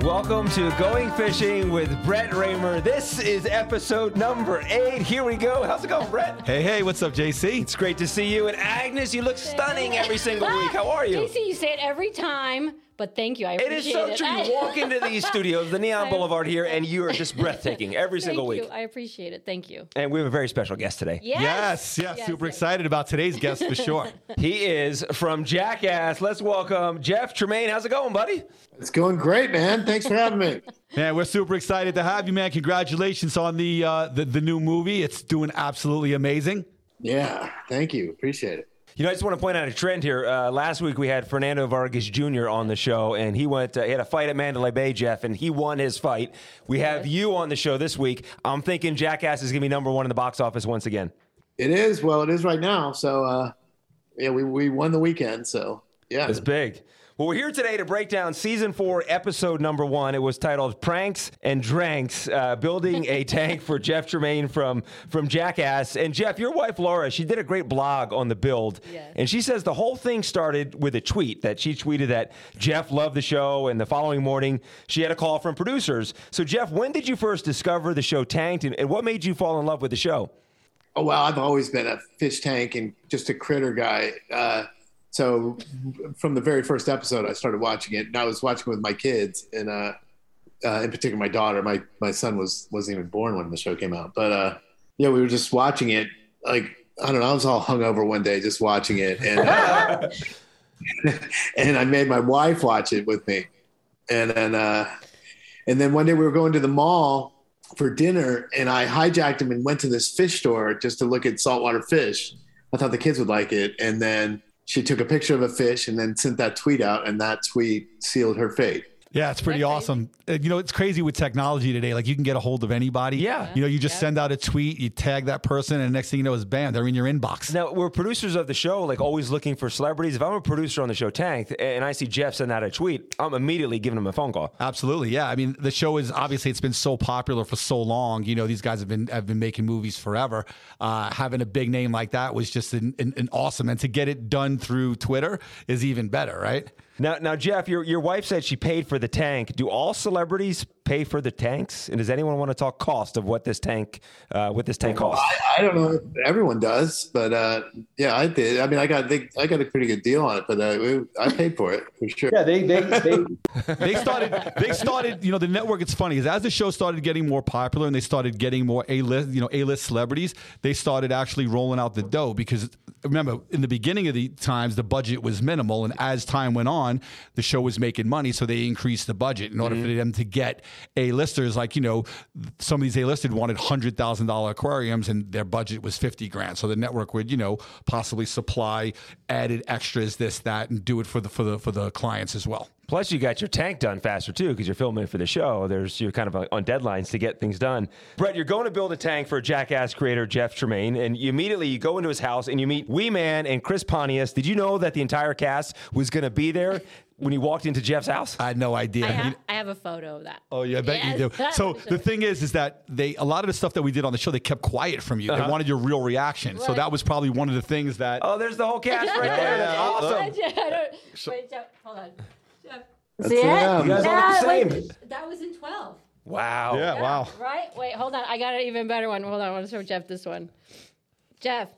Welcome to Going Fishing with Brett Raymer. This is episode number 8. Here we go. How's it going, Brett? Hey, what's up, JC? It's great to see you. And Agnes, you look stunning every single week. How are you? JC, you say it every time, but thank you. I appreciate it. It is so true. You walk into these studios, the Neon Boulevard here, and you are just breathtaking every single week. Thank you. I appreciate it. Thank you. And we have a very special guest today. Yes. Super excited about today's guest for sure. He is from Jackass. Let's welcome Jeff Tremaine. How's it going, buddy? It's going great, man. Thanks for having me. Man, we're super excited to have you, man. Congratulations on the new movie. It's doing absolutely amazing. Yeah, thank you. Appreciate it. You know, I just want to point out a trend here. Last week we had Fernando Vargas Jr. on the show, and he had a fight at Mandalay Bay, Jeff, and he won his fight. We have you on the show this week. I'm thinking Jackass is going to be number 1 in the box office once again. It is. Well, it is right now. So, we won the weekend. So, yeah. It's big. Well, we're here today to break down season 4, episode number 1. It was titled Pranks and Dranks, building a tank for Jeff Tremaine from Jackass. And Jeff, your wife, Laura, she did a great blog on the build. Yes. And she says the whole thing started with a tweet that she tweeted that Jeff loved the show. And the following morning, she had a call from producers. So, Jeff, when did you first discover the show Tanked, and what made you fall in love with the show? Oh, well, I've always been a fish tank and just a critter guy. So from the very first episode, I started watching it, and I was watching it with my kids, and in particular, my daughter. My son wasn't even born when the show came out, but we were just watching it. Like, I don't know, I was all hungover one day just watching it, and and I made my wife watch it with me, and then one day we were going to the mall for dinner, and I hijacked him and went to this fish store just to look at saltwater fish. I thought the kids would like it, and then she took a picture of a fish and then sent that tweet out, and that tweet sealed her fate. Yeah, it's pretty awesome. You know, it's crazy with technology today. Like, you can get a hold of anybody. Yeah. You know, you just send out a tweet, you tag that person, and the next thing you know is bam, they're in your inbox. Now, we're producers of the show, like always looking for celebrities. If I'm a producer on the show Tanked and I see Jeff send out a tweet, I'm immediately giving him a phone call. Absolutely, yeah. I mean, the show is obviously, it's been so popular for so long. You know, these guys have been making movies forever. Having a big name like that was just an awesome, and to get it done through Twitter is even better, right? Now, Jeff, your wife said she paid for the tank. Do all celebrities pay for the tanks? And does anyone want to talk cost of what this tank costs? I don't know if everyone does, but I did. I mean, I got a pretty good deal on it, but I paid for it for sure. Yeah, they started. You know, the network. It's funny, is as the show started getting more popular and they started getting more A-list celebrities, they started actually rolling out the dough, because remember, in the beginning of the times, the budget was minimal, and as time went on, the show was making money, so they increased the budget in order for them to get A-listers. Like, you know, some of these A-listed wanted $100,000 aquariums, and their budget was $50,000. So the network would, you know, possibly supply added extras, this, that, and do it for the clients as well. Plus, you got your tank done faster, too, because you're filming it for the show. You're kind of on deadlines to get things done. Brett, you're going to build a tank for Jackass creator Jeff Tremaine, and you immediately go into his house and you meet Wee Man and Chris Pontius. Did you know that the entire cast was going to be there when you walked into Jeff's house? I had no idea. I have a photo of that. Oh, yeah, I bet you do. So the thing is that a lot of the stuff that we did on the show, they kept quiet from you. They wanted your real reaction. Right. So that was probably one of the things that... Oh, there's the whole cast right there. That's awesome. Wait, Jeff, hold on. Jeff. That's See it? it. You guys all look the same. Wait, that was in 12. Wow. Yeah, wow. Right? Wait, hold on. I got an even better one. Hold on. I want to show Jeff this one. Jeff.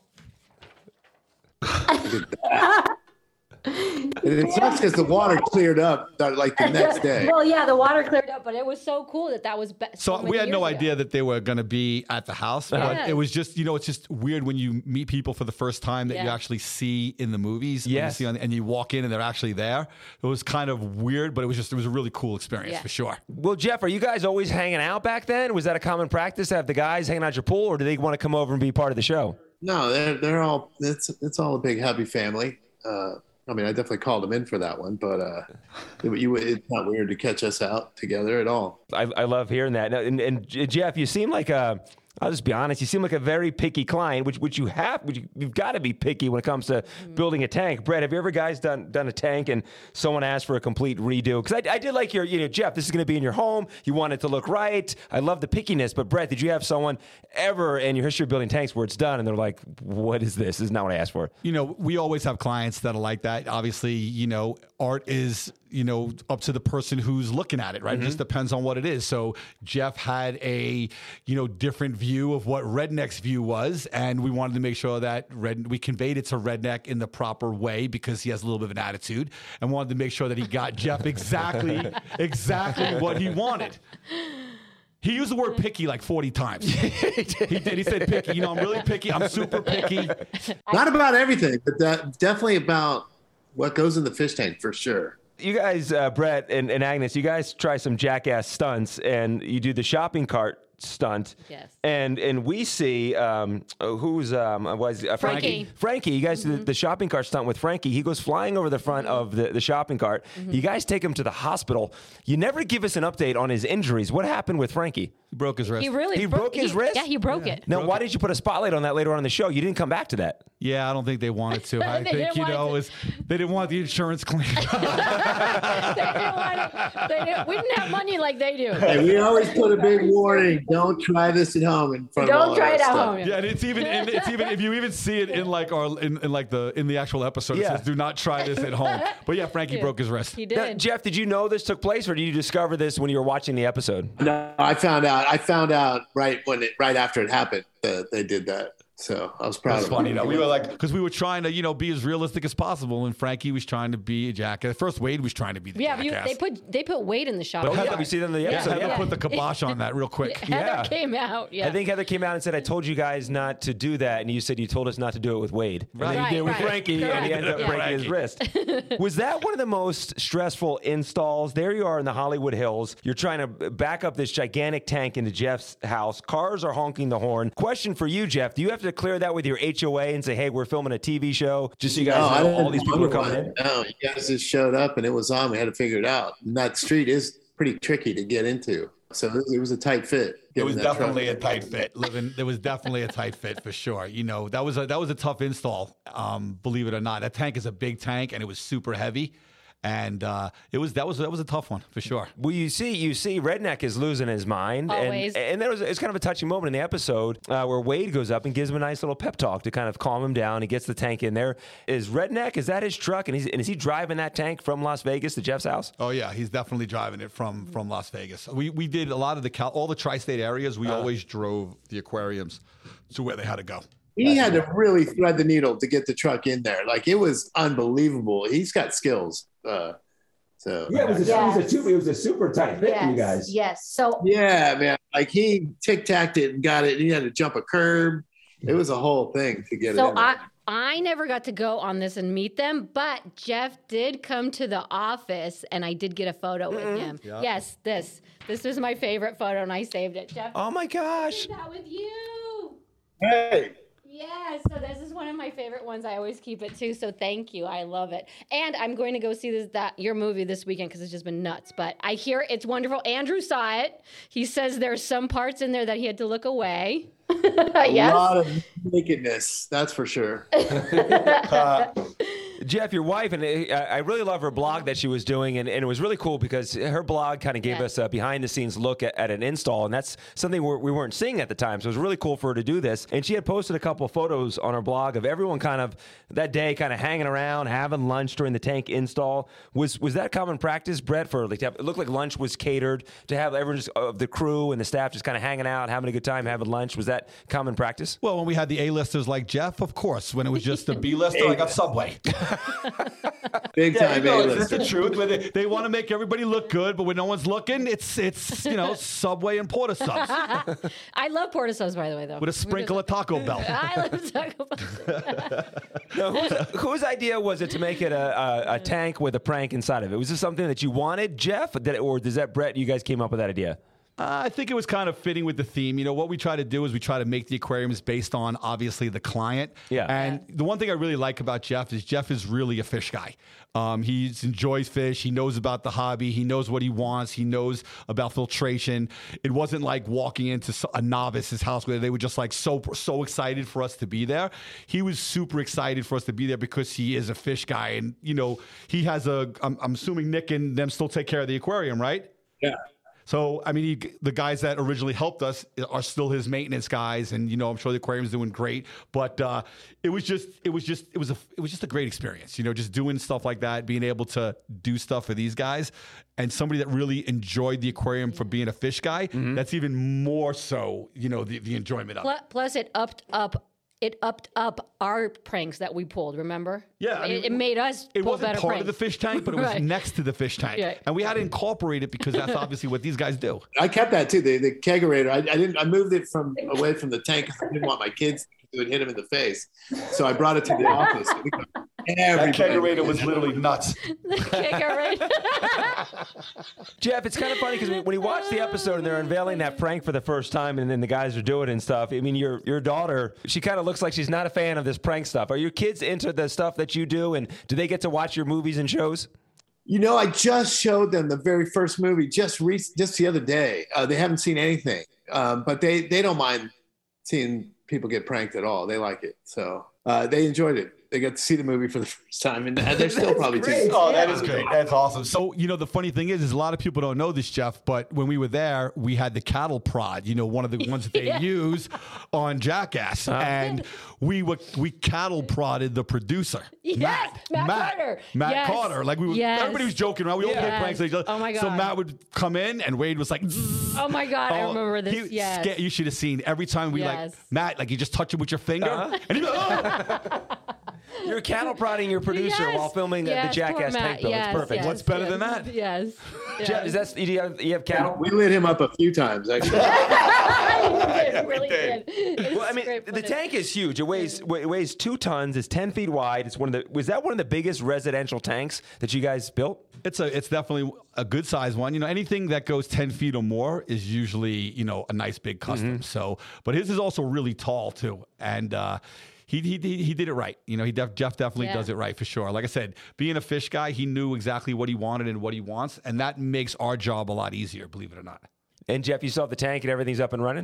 It sucks because the water cleared up like the next day. Well, yeah, the water cleared up, but it was so cool that was so we had no idea that they were going to be at the house. But it was just, you know, it's just weird when you meet people for the first time that you actually see in the movies. Yes. And you walk in and they're actually there. It was kind of weird, but it was a really cool experience for sure. Well, Jeff, are you guys always hanging out back then? Was that a common practice to have the guys hanging out at your pool, or do they want to come over and be part of the show? No, they're all. It's all a big happy family. I mean, I definitely called them in for that one, but it's not weird to catch us out together at all. I love hearing that. And Jeff, you seem like I'll just be honest, you seem like a very picky client, which you've got to be picky when it comes to building a tank. Brett, have you ever guys done a tank and someone asked for a complete redo? Because I did like Jeff, this is going to be in your home. You want it to look right. I love the pickiness. But Brett, did you have someone ever in your history of building tanks where it's done and they're like, what is this? This is not what I asked for. You know, we always have clients that are like that. Obviously, you know, art is up to the person who's looking at it, right? It just depends on what it is. So Jeff had a, different view of what Redneck's view was, and we wanted to make sure that we conveyed it to Redneck in the proper way because he has a little bit of an attitude, and wanted to make sure that he got Jeff exactly what he wanted. He used the word picky like 40 times. He did. He said picky. I'm really picky. I'm super picky. Not about everything, but definitely about what goes in the fish tank for sure. You guys, Brett and Agnes, you guys try some jackass stunts, and you do the shopping cart stunt. Yes. And we see Frankie. Frankie, you guys do the shopping cart stunt with Frankie. He goes flying over the front of the shopping cart. You guys take him to the hospital. You never give us an update on his injuries. What happened with Frankie? He broke his wrist. He broke his wrist? Yeah, he broke it. Now, why did you put a spotlight on that later on in the show? You didn't come back to that. Yeah, I don't think they wanted to. I think, they didn't want the insurance claim. They didn't want it. We didn't have money like they do. Hey, we always put a big warning: don't try this at home in front of all Don't try it at stuff. home. Yeah, and it's even if you even see it in the actual episode, it says do not try this at home. But yeah, Frankie broke his wrist. He did. Now, Jeff, did you know this took place, or did you discover this when you were watching the episode? No, I found out right after it happened that they did that. So I was proud That's of funny, it. though. We were because we were trying to, be as realistic as possible, and Frankie was trying to be a jackass. At first, Wade was trying to be the jackass. They put Wade in the shop. Oh, yeah, we see them in the episode. Heather put the kibosh on that real quick. Heather came out. Yeah. I think Heather came out and said, I told you guys not to do that. And you said you told us not to do it with Wade. And then you did it with Frankie, and he ended up breaking his wrist. Was that one of the most stressful installs? There you are in the Hollywood Hills. You're trying to back up this gigantic tank into Jeff's house. Cars are honking the horn. Question for you, Jeff. Do you have to clear that with your HOA and say, hey, we're filming a TV show, just so you guys know all these people are coming in? No, you guys just showed up and it was on. We had to figure it out. And that street is pretty tricky to get into. So it was a tight fit. It was definitely a tight fit. There was definitely a tight fit for sure. That was a tough install. Believe it or not, that tank is a big tank and it was super heavy. And that was a tough one for sure. Well, you see, Redneck is losing his mind, Always. and it's kind of a touching moment in the episode where Wade goes up and gives him a nice little pep talk to kind of calm him down. He gets the tank in there. Is Redneck? Is that his truck? And is he driving that tank from Las Vegas to Jeff's house? Oh yeah, he's definitely driving it from Las Vegas. We did a lot of all the tri-state areas. We always drove the aquariums to where they had to go. He had to really thread the needle to get the truck in there. Like, it was unbelievable. He's got skills. It was a super tight fit for you guys. Yes. So yeah, man. Like, he tic-tacked it and got it. And he had to jump a curb. It was a whole thing to get it in there. I never got to go on this and meet them, but Jeff did come to the office, and I did get a photo with him. Yeah. Yes, this was my favorite photo, and I saved it. Jeff, oh my gosh! that with you. Hey. Yeah, so this is one of my favorite ones. I always keep it too. So thank you. I love it. And I'm going to go see your movie this weekend because it's just been nuts. But I hear it's wonderful. Andrew saw it. He says there's some parts in there that he had to look away. Yes? A lot of nakedness, that's for sure. Jeff, your wife, and I really love her blog that she was doing, and it was really cool because her blog kind of gave us a behind-the-scenes look at an install, and that's something we weren't seeing at the time, so it was really cool for her to do this. And she had posted a couple of photos on her blog of everyone kind of that day kind of hanging around, having lunch during the tank install. Was that common practice, Brett, for like to have, it looked like lunch was catered, to have everyone just, the crew and the staff just kind of hanging out, having a good time, having lunch? Was that common practice? Well, when we had the A-listers like Jeff, of course. When it was just the B-lister, I got Subway. Big time A-lister. That's the truth. When they want to make everybody look good, but when no one's looking, it's Subway and Porter subs. I love Porter subs, by the way, though. With a sprinkle of Taco Bell. I love Taco Bell. Now, whose idea was it to make it a tank with a prank inside of it? Was this something that you wanted, Jeff, or does that Brett, you guys came up with that idea? I think it was kind of fitting with the theme. What we try to do is we try to make the aquariums based on, obviously, the client. Yeah. And the one thing I really like about Jeff is really a fish guy. He enjoys fish. He knows about the hobby. He knows what he wants. He knows about filtration. It wasn't like walking into a novice's house where they were just like so excited for us to be there. He was super excited for us to be there because he is a fish guy. And, he has I'm assuming Nick and them still take care of the aquarium, right? Yeah. So, I mean, the guys that originally helped us are still his maintenance guys, and I'm sure the aquarium's doing great. But it was just a great experience. Just doing stuff like that, being able to do stuff for these guys, and somebody that really enjoyed the aquarium for being a fish guy. That's even more so, the enjoyment of it. Plus, it upped up our pranks that we pulled, remember? Yeah. I mean, it made us It pull wasn't better part pranks. of the fish tank, but it was Right. next to the fish tank. Yeah. And we had to incorporate it because that's obviously what these guys do. I kept that too. The kegerator. I moved it away from the tank because I didn't want my kids to hit him in the face. So I brought it to the office. That kegerator was literally nuts. The kegerator. Jeff, it's kind of funny because when you watch the episode and they're unveiling that prank for the first time and then the guys are doing it and stuff, I mean, your daughter, she kind of looks like she's not a fan of this prank stuff. Are your kids into the stuff that you do, and do they get to watch your movies and shows? I just showed them the very first movie just the other day. They haven't seen anything, but they don't mind seeing people get pranked at all. They like it. So they enjoyed it. They got to see the movie for the first time, and they're still probably too. Oh, that is great. That's awesome. So, the funny thing is a lot of people don't know this, Jeff, but when we were there, we had the cattle prod, one of the ones that they use on Jackass. And we cattle prodded the producer. Yes, Matt Carter. Matt Yes. Carter. Like everybody was joking around. We all played pranks. Like, Oh my God. So Matt would come in and Wade was like, zzz. Oh my God, I remember this. Yes. You should have seen every time we Matt, you just touch it with your finger. And he'd be like, oh. You're cattle prodding your producer while filming the Jackass tank bill. It's perfect. What's better than that? Yes. Jeff, is that you have cattle? We lit him up a few times, actually. It really did. Well, I mean, the tank is huge. It weighs 2 tons. It's 10 feet wide. Was that one of the biggest residential tanks that you guys built? It's definitely a good size one. Anything that goes 10 feet or more is usually, a nice big custom. So, but his is also really tall too. And, he did it right. Jeff definitely does it right for sure. Like I said, being a fish guy, he knew exactly what he wanted and what he wants. And that makes our job a lot easier, believe it or not. And Jeff, you still have the tank and everything's up and running?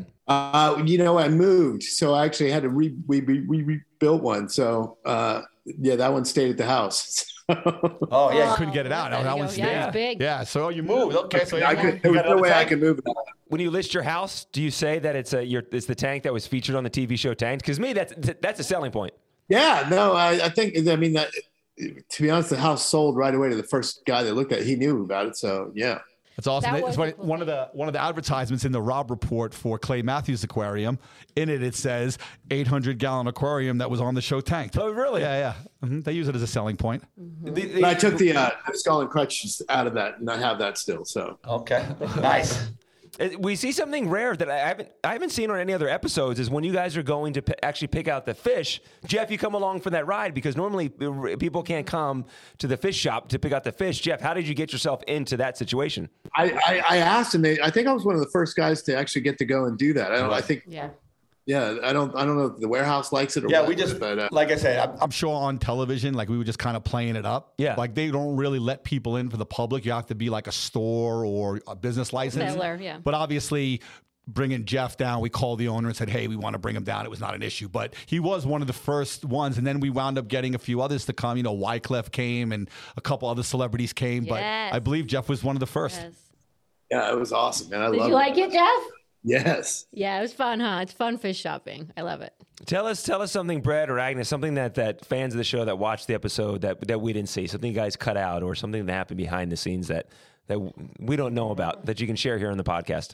I moved, so I actually had to we rebuilt one. So that one stayed at the house. Oh yeah, you couldn't get it out. That one stayed. Yeah, it's big. Yeah, so you moved. Okay, so there was no way I could move it. When you list your house, do you say that it's the tank that was featured on the TV show Tanked? Because me, that's a selling point. Yeah, no, I think that, to be honest, the house sold right away to the first guy that looked at it. He knew about it, so yeah. That's awesome. That was It's funny, cool one of the advertisements in the Rob Report for Clay Matthews Aquarium. In it says 800-gallon aquarium that was on the show Tanked. Oh, really? Yeah. Mm-hmm. They use it as a selling point. But I took the skull and crutches out of that, and I have that still. So Okay, nice. We see something rare that I haven't seen on any other episodes is when you guys are going to actually pick out the fish. Jeff, you come along for that ride because normally people can't come to the fish shop to pick out the fish. Jeff, how did you get yourself into that situation? I asked him. I think I was one of the first guys to actually get to go and do that. I think. Yeah, I don't know if the warehouse likes it or what. We just, but, like I said, I'm sure on television, like we were just kind of playing it up. Yeah. Like they don't really let people in for the public. You have to be like a store or a business license. Settler, yeah. But obviously, bringing Jeff down, we called the owner and said, hey, we want to bring him down. It was not an issue. But he was one of the first ones. And then we wound up getting a few others to come. Wyclef came and a couple other celebrities came. Yes. But I believe Jeff was one of the first. Yes. yeah, it was awesome, man. I Did love you it. like it, Jeff? Yes. Yeah, it was fun, huh? It's fun fish shopping. I love it. Tell us something, Brett or Agnes, something that fans of the show that watched the episode that we didn't see, something you guys cut out or something that happened behind the scenes that we don't know about that you can share here on the podcast.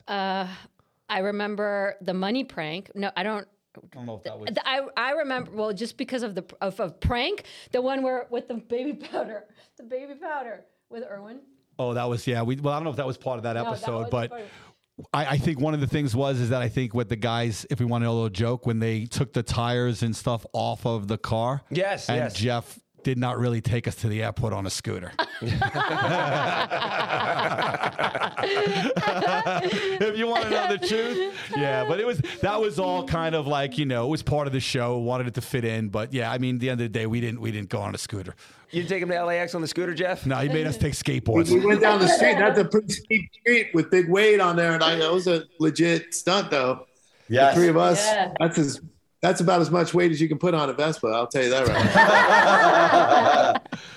I remember the money prank. No, I don't. I don't know if that was. I remember, well, just because of the prank, the one where with the baby powder with Erwin. Oh, that was, yeah. Well, I don't know if that was part of that No, that episode, wasn't but part of- I think one of the things is that I think with the guys, if we want to know a little joke, when they took the tires and stuff off of the car. Yes, and yes. Jeff did not really take us to the airport on a scooter. If you want to know the truth. Yeah, but that was all kind of like, it was part of the show, wanted it to fit in. But yeah, I mean, at the end of the day, we didn't go on a scooter. You didn't take him to LAX on the scooter, Jeff? No, he made us take skateboards. We went down the street. That's a pretty steep street with big weight on there, and that was a legit stunt, though. Yes. The three of us. Yeah. That's about as much weight as you can put on a Vespa. I'll tell you that right.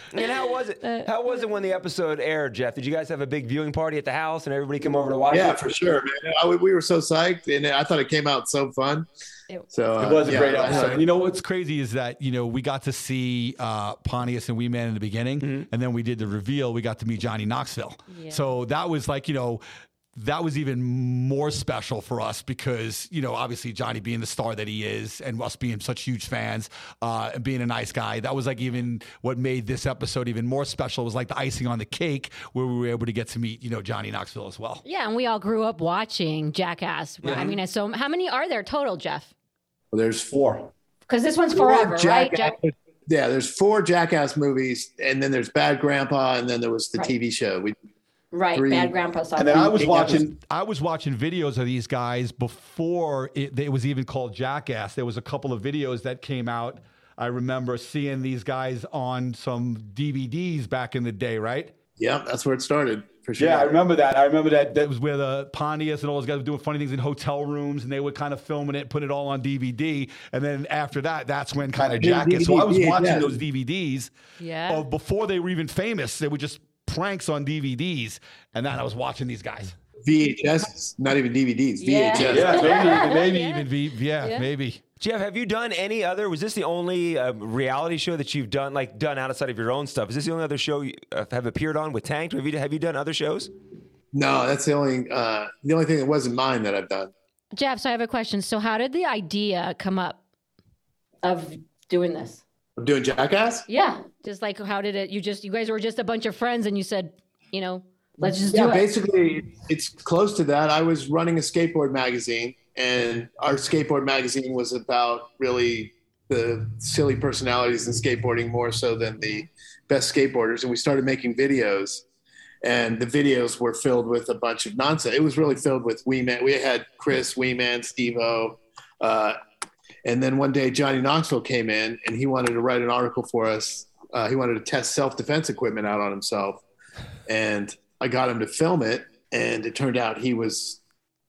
And how was it? How was it when the episode aired, Jeff? Did you guys have a big viewing party at the house and everybody come over to watch Yeah, it? for sure, man. We were so psyched, and I thought it came out so fun. So It was a great yeah, episode. And you know what's crazy is that, you know, we got to see Pontius and Wee Man in the beginning, and then we did the reveal. We got to meet Johnny Knoxville. Yeah. So that was like, you know, that was even more special for us because, you know, obviously Johnny being the star that he is and us being such huge fans and being a nice guy, that was like even what made this episode even more special. It was like the icing on the cake where we were able to get to meet, you know, Johnny Knoxville as well. Yeah, and we all grew up watching Jackass. I mean, so how many are there total, Jeff? Well, there's 4. Because this one's forever, right? Yeah, there's 4 Jackass movies, and then there's Bad Grandpa, and then there was the TV show. Right, 3. Bad Grandpa saw And then that. I was watching videos of these guys before it was even called Jackass. There was a couple of videos that came out. I remember seeing these guys on some DVDs back in the day, right? Yeah, that's where it started for sure. Yeah, I remember that. I remember that was where the Pontius and all those guys were doing funny things in hotel rooms, and they were kind of filming it, putting it all on DVD. And then after that, that's when kind of Jackass. So I was watching those DVDs. Yeah. Before they were even famous, they were just pranks on DVDs, and then I was watching these guys. VHS, not even DVDs. Yeah. VHS. Yeah, maybe Yeah. even maybe. Jeff, have you done any other? Was this the only reality show that you've done outside of your own stuff? Is this the only other show you have appeared on with Tanked? Have you done other shows? No, that's the only thing that wasn't mine that I've done. Jeff, so I have a question. So how did the idea come up of doing this? I'm doing Jackass. Yeah. Just like, how did it, you guys were just a bunch of friends and you said, you know, let's just do Yeah, it. basically, it's close to that. I was running a skateboard magazine, and our skateboard magazine was about really the silly personalities in skateboarding more so than the best skateboarders. And we started making videos, and the videos were filled with a bunch of nonsense. It was really filled with Wee Man. We had Chris, Wee Man, Steve-O. And then one day Johnny Knoxville came in, and he wanted to write an article for us. He wanted to test self-defense equipment out on himself. And I got him to film it, and it turned out he was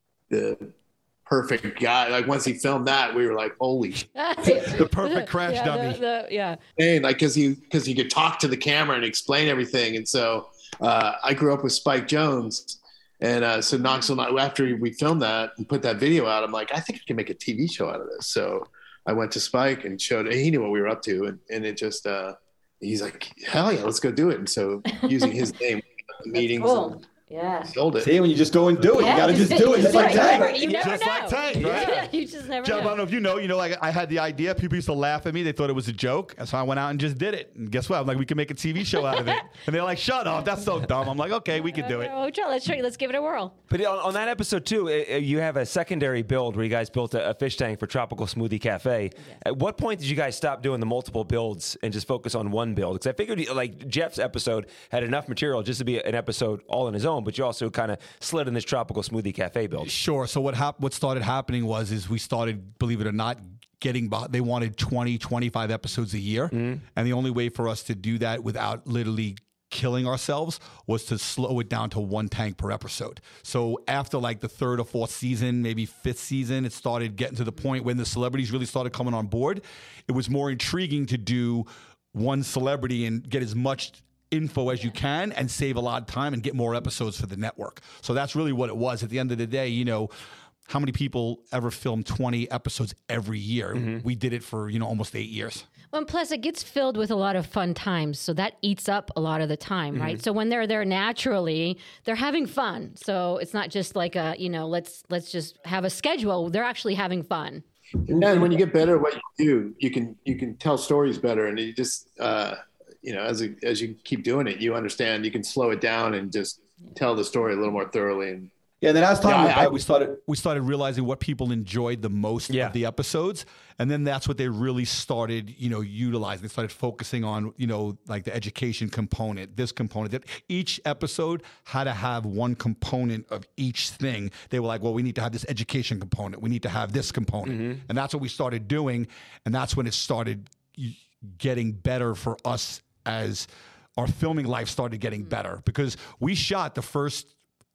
the perfect guy. Like once he filmed that, we were like, holy The perfect crash dummy. man, like because he could talk to the camera and explain everything. And so I grew up with Spike Jones, and so Knoxville, after we filmed that and put that video out, I'm like, I think I can make a TV show out of this. So I went to Spike and showed. He knew what we were up to, and it just he's like, hell yeah, let's go do it. And so using his name, meetings. Cool. Yeah. Sold it. See, when you just go and do it, Yeah, you got to just do it. Just like Tank. You never Just know. like Tank, right? Yeah, you just never Jeff, I know. don't know if you know, like I had the idea. People used to laugh at me. They thought it was a joke. And so I went out and just did it. And guess what? I'm like, we can make a TV show out of it. And they're like, shut up. That's so dumb. I'm like, okay, we can do it. Oh, let's try. Let's give it a whirl. But on that episode too, you have a secondary build where you guys built a fish tank for Tropical Smoothie Cafe. At what point did you guys stop doing the multiple builds and just focus on one build? Because I figured like Jeff's episode had enough material just to be an episode all on his own, but you also kind of slid in this Tropical Smoothie Cafe build. Sure. So what started happening is we started, believe it or not, they wanted 20, 25 episodes a year. And the only way for us to do that without literally killing ourselves was to slow it down to one tank per episode. So after like the 3rd or 4th season, maybe 5th season, it started getting to the point when the celebrities really started coming on board. It was more intriguing to do one celebrity and get as much info as you can and save a lot of time and get more episodes for the network. So that's really what it was. At the end of the day, you know, how many people ever film 20 episodes every year? We did it for, you know, almost 8 years. Well, and plus, it gets filled with a lot of fun times, so that eats up a lot of the time, right? So when they're there naturally, they're having fun. So it's not just like a, you know, let's just have a schedule. They're actually having fun. And when you get better at what you do, you can tell stories better, and you just you know, as you keep doing it, you understand. You can slow it down and just tell the story a little more thoroughly. And Yeah, then as time went by, I- we started realizing what people enjoyed the most of the episodes, and then that's what they really started, you know, utilizing. They started focusing on, you know, like the education component, this component. That each episode had to have one component of each thing. They were like, well, we need to have this education component. We need to have this component, and that's what we started doing, and that's when it started getting better for us as our filming life started getting better, because we shot the first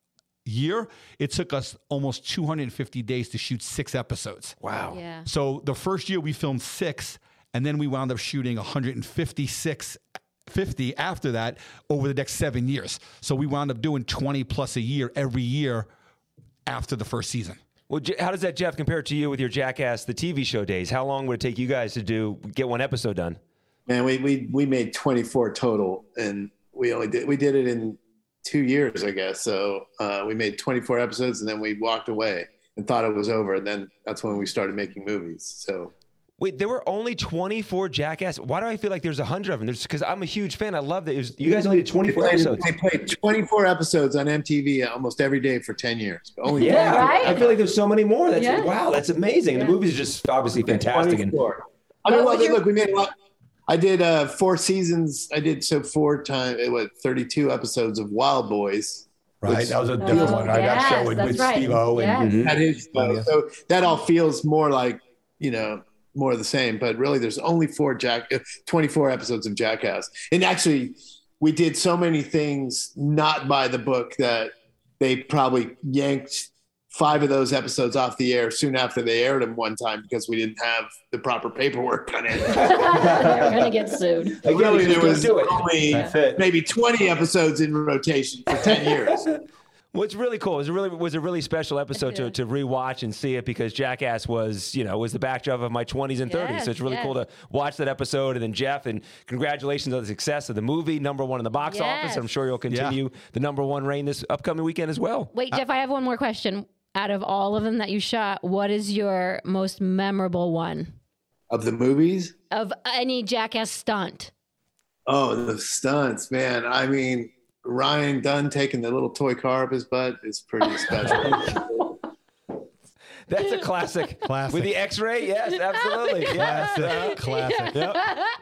year, it took us almost 250 days to shoot 6 episodes. Wow. Yeah. So the first year we filmed 6, and then we wound up shooting 156 50 after that over the next 7 years. So we wound up doing 20 plus a year every year after the first season. Well, how does that, Jeff, compare to you with your Jackass, the TV show days? How long would it take you guys to get one episode done? Man, we made 24 total, and we did it in 2 years, I guess. So we made 24 episodes, and then we walked away and thought it was over. And then that's when we started making movies. So. Wait, there were only 24 Jackass. Why do I feel like there's 100 of them? Because I'm a huge fan. I love that. You guys only did 24 episodes. They played 24 episodes on MTV almost every day for 10 years. Only right? I feel like there's so many more. Wow, that's amazing. Yeah. The movie's just obviously fantastic. 24. I mean, look, we made a lot. I did 4 seasons. I did 32 episodes of Wild Boys. Right, that was a different one. Right, that show with Steve-O. And That is so that all feels more like, more of the same, but really there's only 24 episodes of Jackass. And actually we did so many things not by the book that they probably yanked 5 of those episodes off the air soon after they aired them one time because we didn't have the proper paperwork on it. They're going to get sued. Really, there was only maybe 20 episodes in rotation for 10 years. What's really cool was a really special episode to rewatch and see it because Jackass was the backdrop of my 20s and 30s. So it's really cool to watch that episode. And then Jeff, and congratulations on the success of the movie, #1 in the box office. I'm sure you'll continue the #1 reign this upcoming weekend as well. Wait, Jeff, I have one more question. Out of all of them that you shot, what is your most memorable one? Of the movies? Of any Jackass stunt? Oh, the stunts, man. I mean, Ryan Dunn taking the little toy car up his butt is pretty special. That's a classic. With the X-ray, yes, absolutely. Classic. Yep.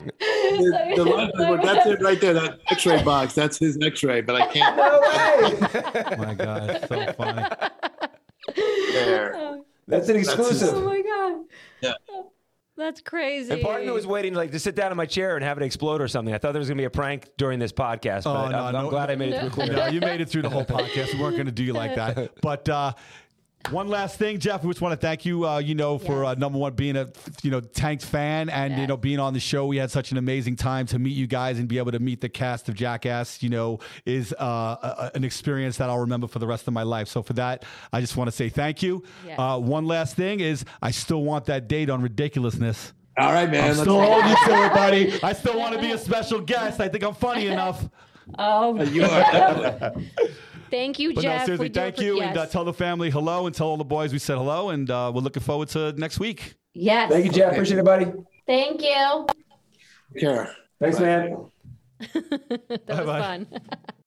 That's it right there. That X-ray box. That's his X-ray, but I can't. No way. Oh my God, it's so funny. There. That's an exclusive. Oh my God. Yeah. That's crazy. And part of me was waiting to sit down in my chair and have it explode or something. I thought there was going to be a prank during this podcast, but I'm glad I made it through clear. No, you made it through the whole podcast. We weren't going to do you like that. But one last thing, Jeff, we just want to thank you, for #1 being a, Tank's fan and, being on the show. We had such an amazing time to meet you guys and be able to meet the cast of Jackass, is an experience that I'll remember for the rest of my life. So for that, I just want to say thank you. Yes. One last thing is I still want that date on Ridiculousness. All right, man. I'm still holding you to it, buddy. I still want to be a special guest. I think I'm funny enough. Oh, you are. Thank you, But Jeff. no, seriously, thank you. And tell the family hello and tell all the boys we said hello. And we're looking forward to next week. Yes. Thank you, Jeff. Appreciate it, buddy. Thank you. Care. Thanks, man. That was fun.